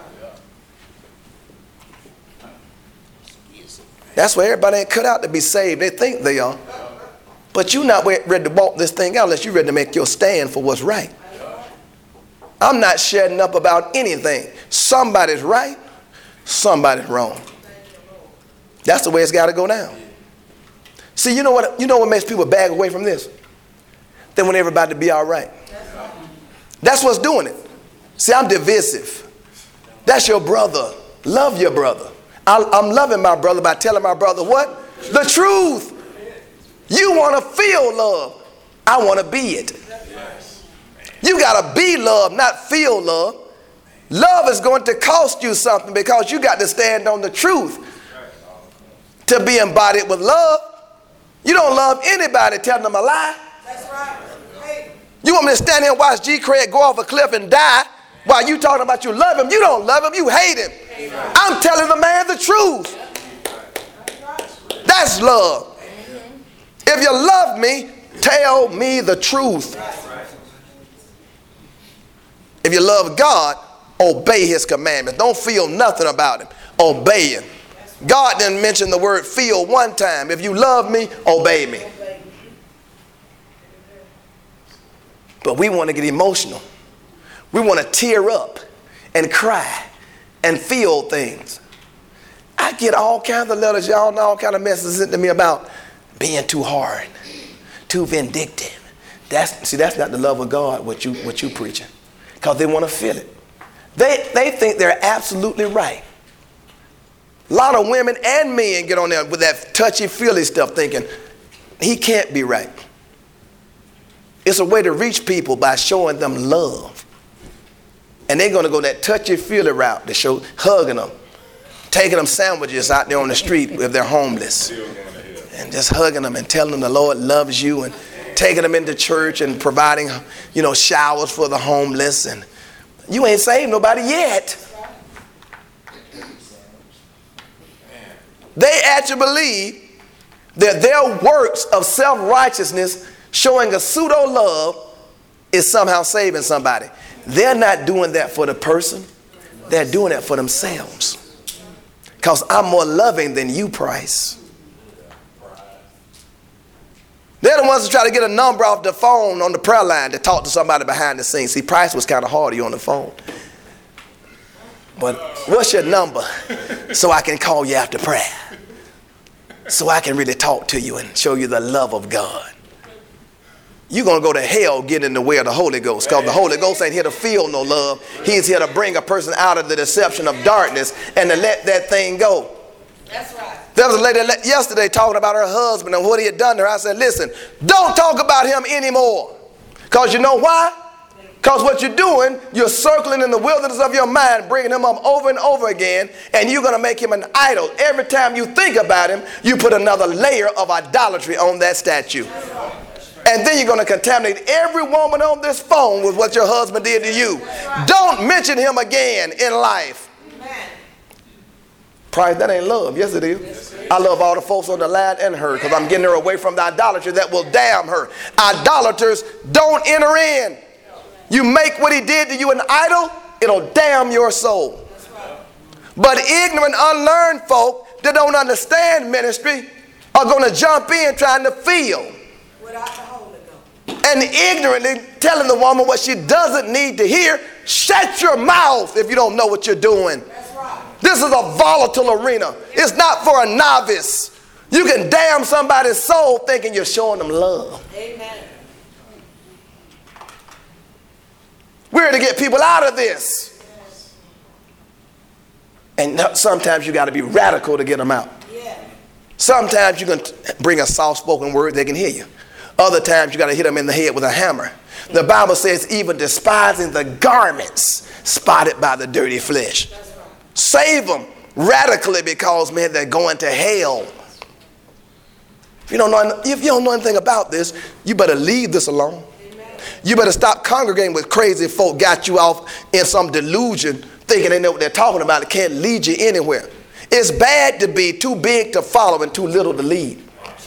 That's why everybody ain't cut out to be saved. They think they are. But you're not ready to walk this thing out unless you're ready to make your stand for what's right. I'm not shutting up about anything. Somebody's right, somebody's wrong. That's the way it's got to go down. See, you know what, you know what makes people back away from this? They want everybody to be all right. That's what's doing it. See, I'm divisive. That's your brother. Love your brother. I, I'm loving my brother by telling my brother what? The truth. You want to feel love. I want to be it. You got to be love, not feel love. Love is going to cost you something because you got to stand on the truth to be embodied with love. You don't love anybody telling them a lie. That's right. Hey. You want me to stand here and watch G. Craig go off a cliff and die while you talking about you love him? You don't love him. You hate him. Amen. I'm telling the man the truth. That's love. If you love me, tell me the truth. If you love God, obey his commandments. Don't feel nothing about him. Obey him. God didn't mention the word feel one time. If you love me, obey me. But we want to get emotional. We want to tear up and cry and feel things. I get all kinds of letters, y'all know, all kinds of messages sent to me about being too hard, too vindictive. That's, see, that's not the love of God, what you, what you preaching. Because they want to feel it. They, they think they're absolutely right. A lot of women and men get on there with that touchy-feely stuff thinking, he can't be right. It's a way to reach people by showing them love. And they're going to go that touchy-feely route to show, hugging them, taking them sandwiches out there on the street if they're homeless. And just hugging them and telling them the Lord loves you and taking them into church and providing, you know, showers for the homeless. And you ain't saved nobody yet. They actually believe that their works of self-righteousness showing a pseudo-love is somehow saving somebody. They're not doing that for the person. They're doing it for themselves. Because I'm more loving than you, Price. They're the ones who try to get a number off the phone on the prayer line to talk to somebody behind the scenes. See, Price was kind of hardy on the phone. But what's your number so I can call you after prayer? So I can really talk to you and show you the love of God. You're going to go to hell getting in the way of the Holy Ghost, because the Holy Ghost ain't here to feel no love. He's here to bring a person out of the deception of darkness and to let that thing go. That's right. There was a lady yesterday talking about her husband and what he had done to her. I said, listen, don't talk about him anymore. Because you know why? Because what you're doing, you're circling in the wilderness of your mind, bringing him up over and over again, and you're going to make him an idol. Every time you think about him, you put another layer of idolatry on that statue. And then you're going to contaminate every woman on this phone with what your husband did to you. Don't mention him again in life. Price, that ain't love. Yes, it is. I love all the folks on the line and her because I'm getting her away from the idolatry that will damn her. Idolaters don't enter in. You make what he did to you an idol, it'll damn your soul. But ignorant, unlearned folk that don't understand ministry are going to jump in trying to feel. Without the Holy Ghost. And ignorantly telling the woman what she doesn't need to hear. Shut your mouth if you don't know what you're doing. That's right. This is a volatile arena. It's not for a novice. You can damn somebody's soul thinking you're showing them love. Amen. We're to get people out of this. And sometimes you got to be radical to get them out. Yeah. Sometimes you can bring a soft-spoken word, they can hear you. Other times you got to hit them in the head with a hammer. The Bible says even despising the garments spotted by the dirty flesh. Save them radically because, man, they're going to hell. If you don't know, if you don't know anything about this, you better leave this alone. You better stop congregating with crazy folk got you off in some delusion thinking they know what they're talking about. It can't lead you anywhere. It's bad to be too big to follow and too little to lead.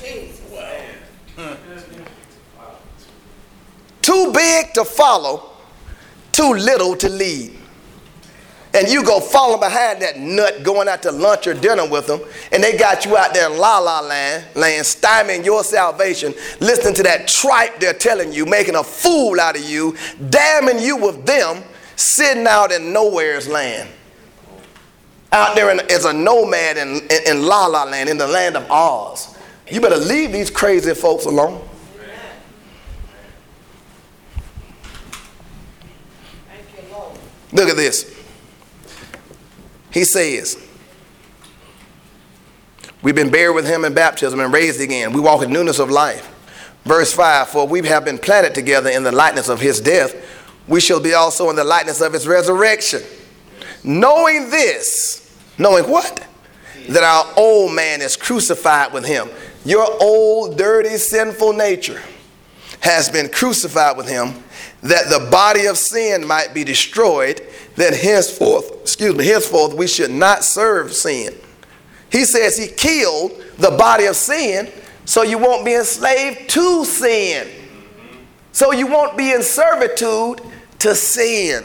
Too big to follow, too little to lead. And you go following behind that nut going out to lunch or dinner with them, and they got you out there in la-la land, laying stymieing your salvation, listening to that tripe they're telling you, making a fool out of you, damning you with them, sitting out in nowhere's land. Out there in, as a nomad in, in, in La La Land, in the land of Oz. You better leave these crazy folks alone. Look at this. He says, we've been buried with him in baptism and raised again. We walk in newness of life. Verse five, for we have been planted together in the likeness of his death. We shall be also in the likeness of his resurrection. Knowing this, knowing what? That our old man is crucified with him. Your old, dirty, sinful nature has been crucified with him, that the body of sin might be destroyed, that henceforth, excuse me, henceforth we should not serve sin. He says he killed the body of sin so you won't be enslaved to sin. So you won't be in servitude to sin.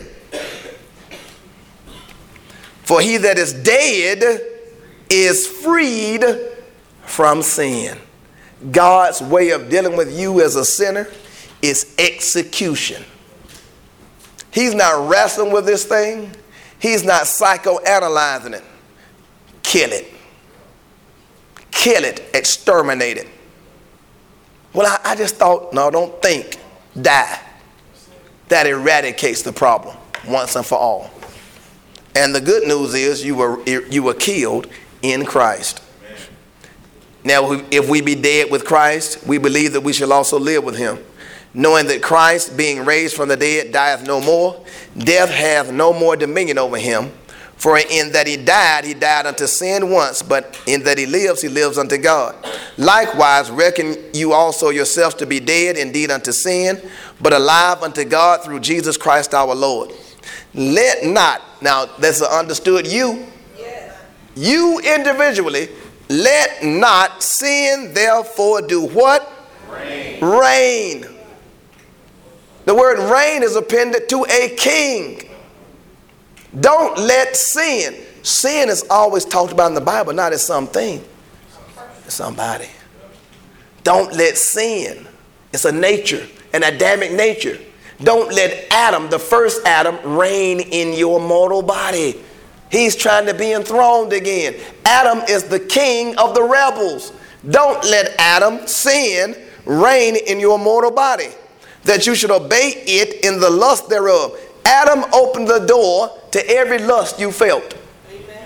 For he that is dead is freed from sin. God's way of dealing with you as a sinner is execution. He's not wrestling with this thing. He's not psychoanalyzing it. Kill it. Kill it. Exterminate it. Well, I, I just thought, no, don't think. Die. That eradicates the problem once and for all. And the good news is you were, you were killed in Christ. Now, if we be dead with Christ, we believe that we shall also live with him. Knowing that Christ, being raised from the dead, dieth no more. Death hath no more dominion over him. For in that he died, he died unto sin once, but in that he lives, he lives unto God. Likewise, reckon you also yourselves to be dead indeed unto sin, but alive unto God through Jesus Christ our Lord. Let not, now that's understood you, yes. You individually, let not sin therefore do what? Reign. Reign. The word reign is appended to a king. Don't let sin. Sin is always talked about in the Bible, not as something. It's somebody. Don't let sin. It's a nature, an Adamic nature. Don't let Adam, the first Adam, reign in your mortal body. He's trying to be enthroned again. Adam is the king of the rebels. Don't let Adam, sin, reign in your mortal body, that you should obey it in the lust thereof. Adam opened the door to every lust you felt. Amen.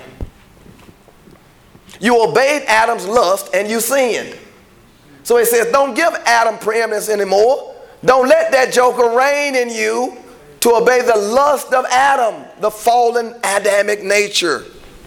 You obeyed Adam's lust and you sinned. So it says, don't give Adam preeminence anymore. Don't let that joker reign in you to obey the lust of Adam, the fallen Adamic nature.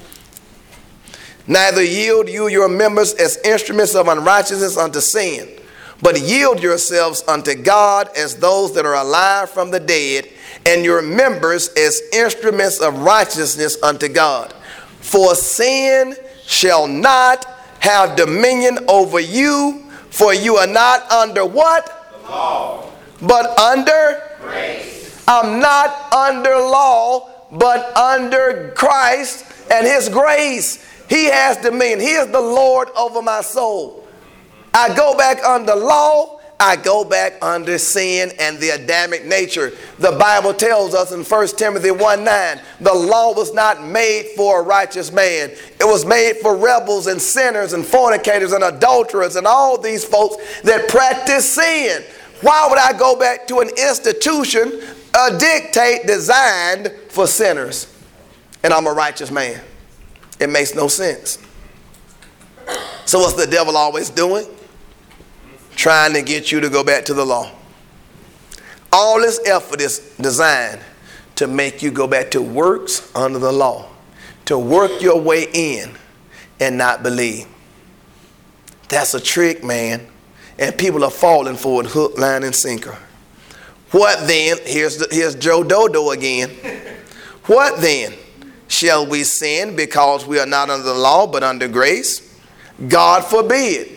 Neither yield you your members as instruments of unrighteousness unto sin, but yield yourselves unto God as those that are alive from the dead, and your members as instruments of righteousness unto God. For sin shall not have dominion over you, for you are not under what? The law. But under grace. I'm not under law, but under Christ and his grace. He has dominion. He is the Lord over my soul. I go back under law. I go back under sin and the Adamic nature. The Bible tells us in First Timothy one nine, the law was not made for a righteous man. It was made for rebels and sinners and fornicators and adulterers and all these folks that practice sin. Why would I go back to an institution, a dictate designed for sinners, and I'm a righteous man? It makes no sense. So what's the devil always doing? Trying to get you to go back to the law. All this effort is designed to make you go back to works under the law, to work your way in and not believe. That's a trick, man. And people are falling for it, hook, line, and sinker. What then? Here's, the, here's Joe Dodo again. What then? Shall we sin because we are not under the law but under grace? God forbid.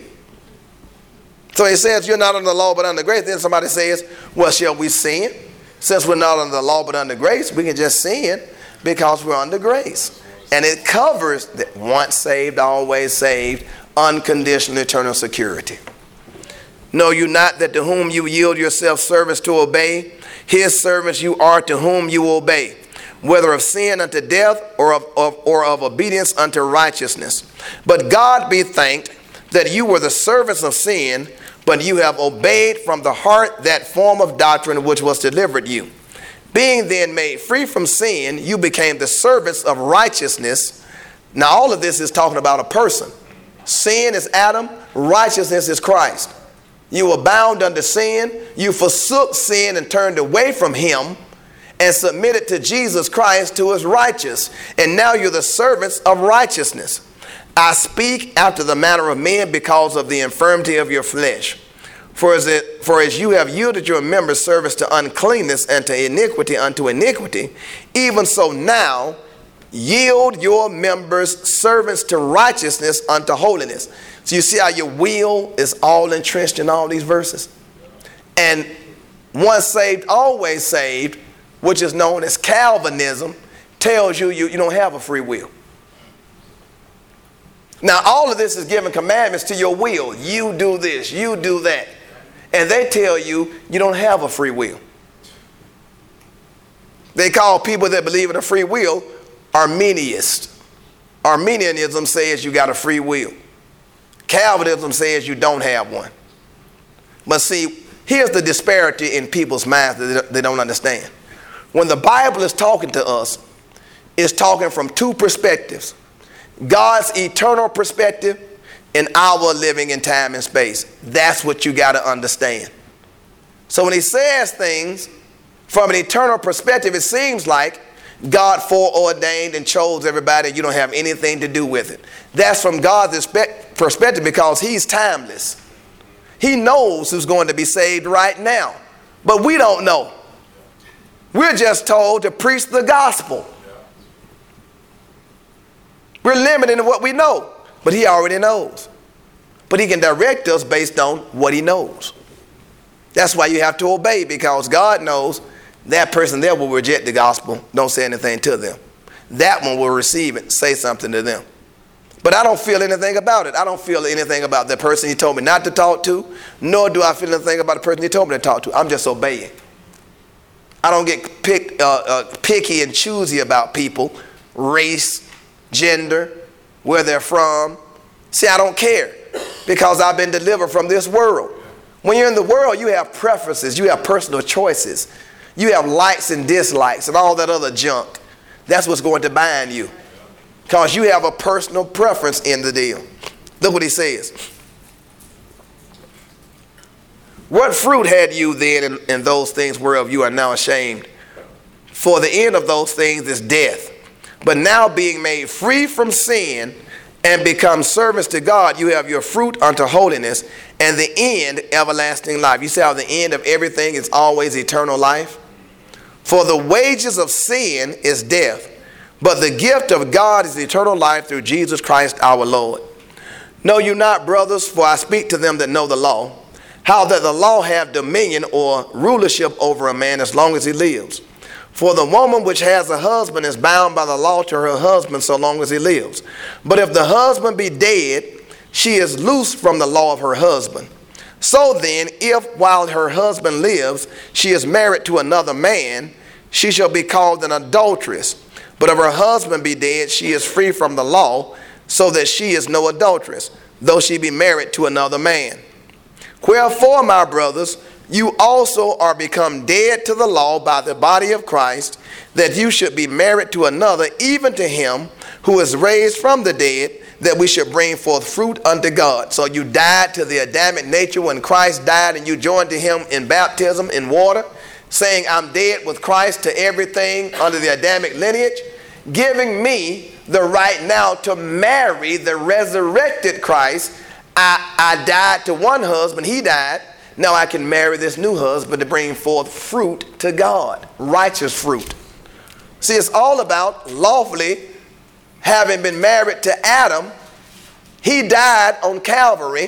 So he says you're not under the law but under grace. Then somebody says, well, shall we sin? Since we're not under the law but under grace, we can just sin because we're under grace. And it covers that once saved, always saved, unconditional eternal security. Know you not that to whom you yield yourself service to obey, His servants you are, to whom you obey, whether of sin unto death, or of, of, or of obedience unto righteousness. But God be thanked that you were the servants of sin, but you have obeyed from the heart that form of doctrine which was delivered you. Being then made free from sin, you became the servants of righteousness. Now all of this is talking about a person. Sin is Adam, righteousness is Christ. You were bound under sin, you forsook sin and turned away from him and submitted to Jesus Christ, who is righteous. And now you're the servants of righteousness. I speak after the manner of men because of the infirmity of your flesh. For as, it, for as you have yielded your members service to uncleanness and to iniquity unto iniquity, even so now yield your members servants to righteousness unto holiness. So you see how your will is all entrenched in all these verses. And once saved, always saved, which is known as Calvinism, tells you you, you don't have a free will. Now all of this is giving commandments to your will. You do this, you do that. And they tell you you don't have a free will. They call people that believe in a free will Arminianists. Arminianism says you got a free will. Calvinism says you don't have one. But see, here's the disparity in people's minds that they don't understand. When the Bible is talking to us, it's talking from two perspectives. God's eternal perspective and our living in time and space. That's what you got to understand. So when he says things from an eternal perspective, it seems like God foreordained and chose everybody and you don't have anything to do with it. That's from God's perspective because he's timeless. He knows who's going to be saved right now, but we don't know. We're just told to preach the gospel. We're limited in what we know, but he already knows. But he can direct us based on what he knows. That's why you have to obey, because God knows that person there will reject the gospel. Don't say anything to them. That one will receive it, say something to them. But I don't feel anything about it. I don't feel anything about the person he told me not to talk to, nor do I feel anything about the person he told me to talk to. I'm just obeying. I don't get pick, uh, uh, picky and choosy about people, race, gender, where they're from. See, I don't care because I've been delivered from this world. When you're in the world, you have preferences, you have personal choices, you have likes and dislikes and all that other junk. That's what's going to bind you because you have a personal preference in the deal. Look what he says. What fruit had you then in, in those things whereof you are now ashamed? For the end of those things is death. But now being made free from sin and become servants to God, you have your fruit unto holiness, and the end everlasting life. You see how the end of everything is always eternal life? For the wages of sin is death, but the gift of God is eternal life through Jesus Christ our Lord. Know you not, brothers, for I speak to them that know the law, how that the law have dominion or rulership over a man as long as he lives. For the woman which has a husband is bound by the law to her husband so long as he lives. But if the husband be dead, she is loosed from the law of her husband. So then, if while her husband lives, she is married to another man, she shall be called an adulteress. But if her husband be dead, she is free from the law, so that she is no adulteress, though she be married to another man. Wherefore, my brothers, you also are become dead to the law by the body of Christ, that you should be married to another, even to him who is raised from the dead, that we should bring forth fruit unto God. So you died to the Adamic nature when Christ died, and you joined to him in baptism in water, saying, I'm dead with Christ to everything under the Adamic lineage, giving me the right now to marry the resurrected Christ. I, I died to one husband, he died. Now I can marry this new husband to bring forth fruit to God, righteous fruit. See, it's all about lawfully having been married to Adam. He died on Calvary.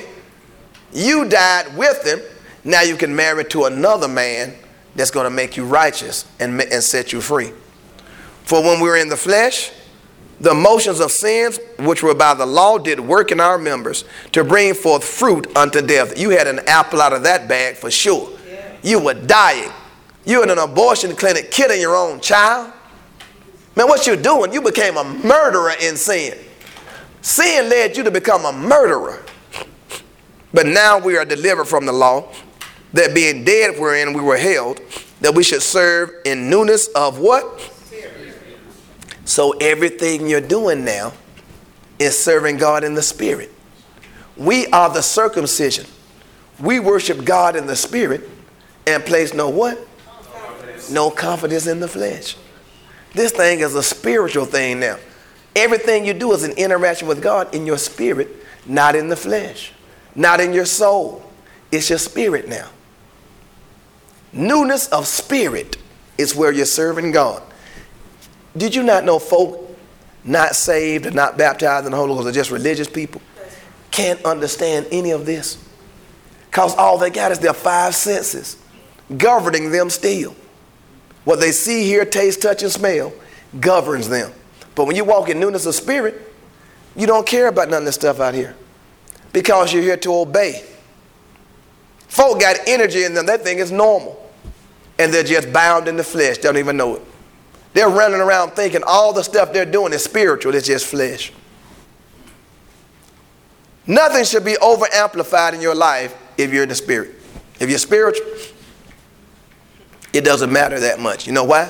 You died with him. Now you can marry to another man that's going to make you righteous and, and set you free. For when we were in the flesh, the motions of sins, which were by the law, did work in our members to bring forth fruit unto death. You had an apple out of that bag for sure. Yeah. You were dying. You're in an abortion clinic killing your own child. Man, what you're doing, you became a murderer in sin. Sin led you to become a murderer. But now we are delivered from the law, that being dead wherein we were held, that we should serve in newness of what? Spirit. So everything you're doing now is serving God in the Spirit. We are the circumcision. We worship God in the Spirit and place no what? Confidence. No confidence in the flesh. This thing is a spiritual thing now. Everything you do is an interaction with God in your spirit, not in the flesh, not in your soul. It's your spirit now. Newness of spirit is where you're serving God. Did you not know folk not saved and not baptized in the Holy Ghost are just religious people? Can't understand any of this. Because all they got is their five senses governing them still. What they see, hear, taste, touch, and smell governs them. But when you walk in newness of spirit, you don't care about none of this stuff out here because you're here to obey. Folk got energy in them. They think it's normal. And they're just bound in the flesh. They don't even know it. They're running around thinking all the stuff they're doing is spiritual. It's just flesh. Nothing should be over amplified in your life if you're in the spirit. If you're spiritual, it doesn't matter that much. You know why?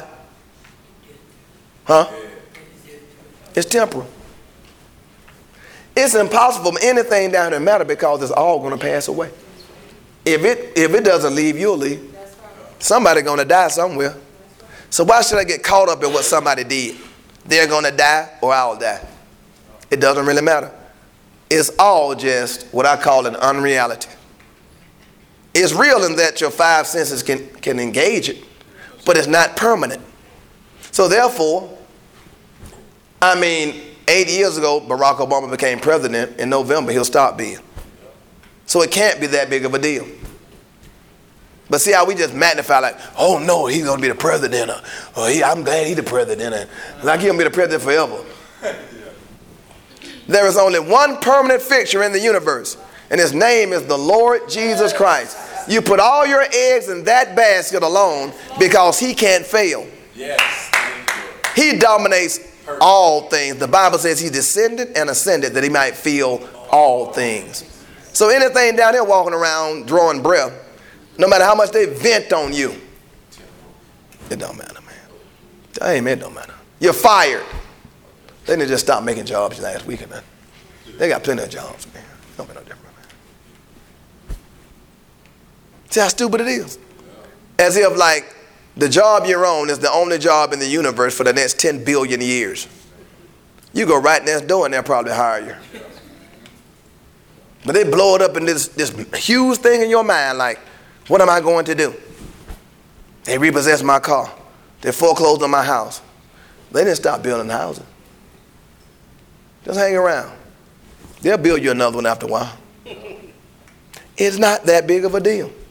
Huh? It's temporal. It's impossible for anything down here to matter because it's all going to pass away. If it if it doesn't leave, you'll leave. Somebody's going to die somewhere. So why should I get caught up in what somebody did? They're going to die or I'll die. It doesn't really matter. It's all just what I call an unreality. It's real in that your five senses can, can engage it, but it's not permanent. So therefore, I mean, eight years ago, Barack Obama became president. In November, he'll stop being. So it can't be that big of a deal. But see how we just magnify like, oh no, he's going to be the president. Or, oh, he, I'm glad he's the president. And like he's going to be the president forever. There is only one permanent fixture in the universe, and his name is the Lord Jesus Christ. You put all your eggs in that basket alone because he can't fail. Yes. He dominates all things. The Bible says he descended and ascended that he might fill all things. So anything down here walking around drawing breath, no matter how much they vent on you, it don't matter, man. Amen, it don't matter. You're fired. They didn't just stop making jobs last week or nothing. They got plenty of jobs, man. Don't be no different, man. See how stupid it is? As if like the job you're on is the only job in the universe for the next ten billion years. You go right next door and they'll probably hire you. But they blow it up in this, this huge thing in your mind like, what am I going to do? They repossessed my car. They foreclosed on my house. They didn't stop building houses. Just hang around. They'll build you another one after a while. It's not that big of a deal.